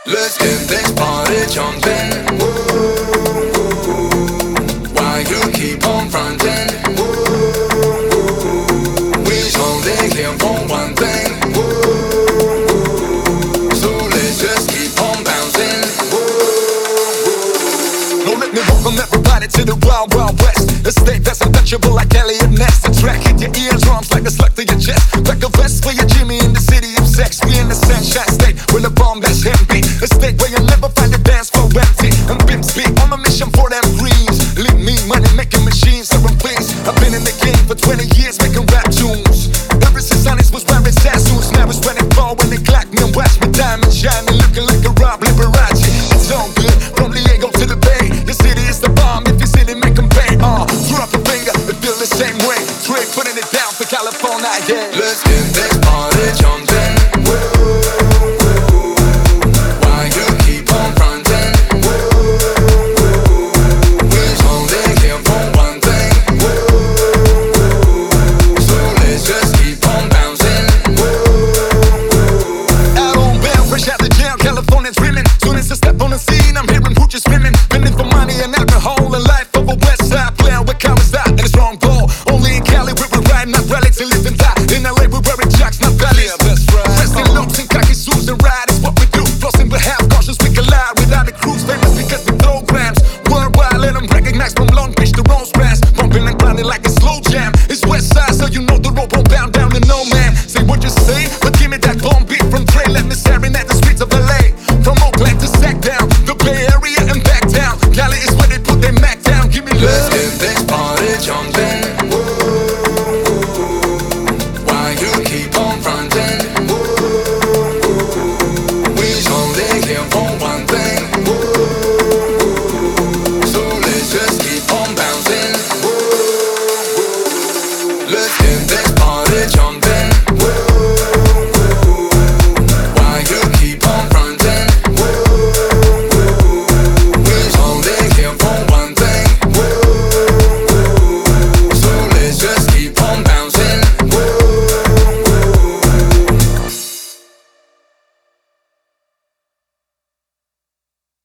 Let's get this party jumping. Why you keep on fronting? We only here for one thing. So let's just keep on bouncing. Now let me welcome everybody to the Wild Wild West. A state that's untouchable like Elliot Ness. The track hit your eardrums like a slug to your chest. Like a vest for your Jimmy in the city of sex. We in the sunshine state with a bomb that's heavy. A state where you'll never find a dance floor empty. And pimps speak on a mission for them greens. Leave me money making machines, so I'm pleased. I've been in the game for 20 years making rap tunes. Ever since Honest was wearing Sassoons. Now it's 24 when they clock me and watch me diamond shining, looking like a Rob Liberace. It's all good from Diego to the Bay. Your city is the bomb, if you see it make them pay. Throw up a finger, it feel the same way. Straight putting it down for California, yeah. Let's get this party jumping. Why you keep on fronting? We only here for one thing. So let's just keep on bouncing. Out on bail, fresh out the jail, Californians dreaming. Soon as I step on the scene, I'm hearing hoochies screaming. Spending for money and alcohol and life of a west side player with common style and a strong goal. Only in Cali we ride, not relics and live and die. In LA we wearing jocks, not valleys. Yeah, that's right. Resting loops and khaki suits and ride is what we do. Flossing with half cautious, we collide without a cruise. Famous because we throw grams. Worldwide, let them recognize from Long Beach to Rosecrans. Bumping and grinding like a slow jam. It's west side, so you know the road won't bound down to no man. Say what you say, but give me that bomb beat from Trey. Let me serenade the streets of LA. From Oakland to Sacktown, the Bay Area and back down. Cali is where they put their Mac down. Give me Let's love. get this party jumping. Why you keep on fronting? We only here for one thing. So let's just keep on bouncing. Let's